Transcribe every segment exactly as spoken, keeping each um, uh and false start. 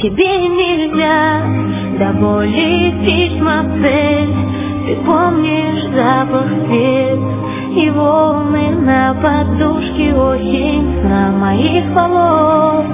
тебе нельзя. До боли письма цель, ты помнишь запах свет и волны на подушке, осень на моих волос.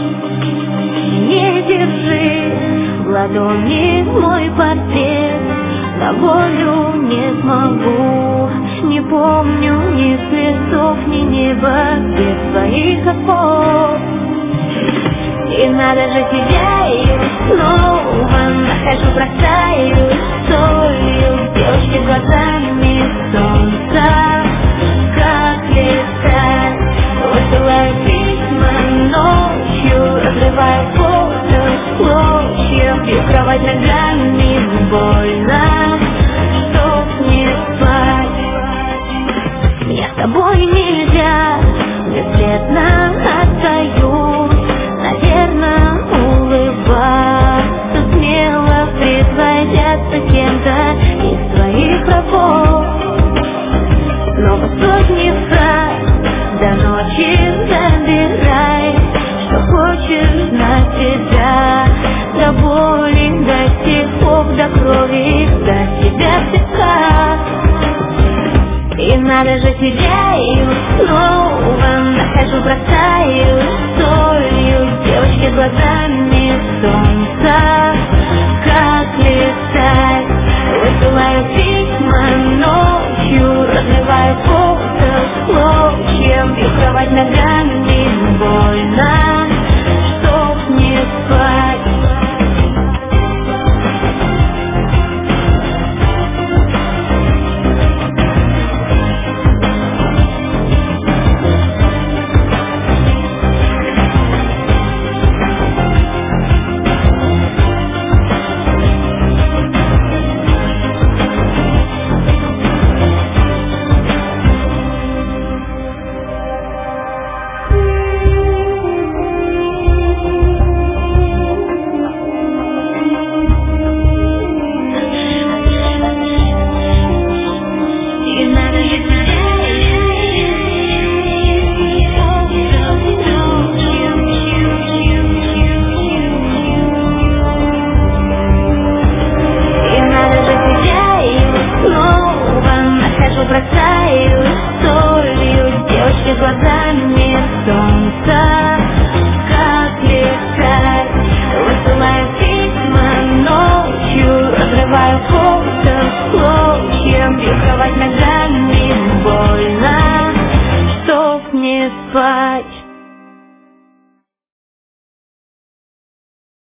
Не держи в ладони мой портрет, на волю не смогу. Не помню ни цветов, ни неба без твоих оков. И надо же тебя, ее снова нахожу, бросаю солью, девочки глазами солнца, как летать. Высылаю письма ночью, разрываю воздух клочья, бью кровать ногами, больно, чтоб не спать. Я с тобой нельзя, бесследно остаюсь, наверное, улыбаться смело, притворяться кем-то из твоих врагов. Снова сотни фраз, до ночи забирай, что хочешь на тебя, до боли, до стихов, до крови, до тебя в песках. И надо же тебя, и снова нахожу, бросаю солью, девочки глазами солнца, как летать. Высылаю письма ночью, разрываю воздух клочья, бью кровать ногами, больно, чтоб не спать. Бросаю солью, девочки глазами солнца, как летать. Высылаю письма ночью, разрываю воздух клочья, бью кровать ногами.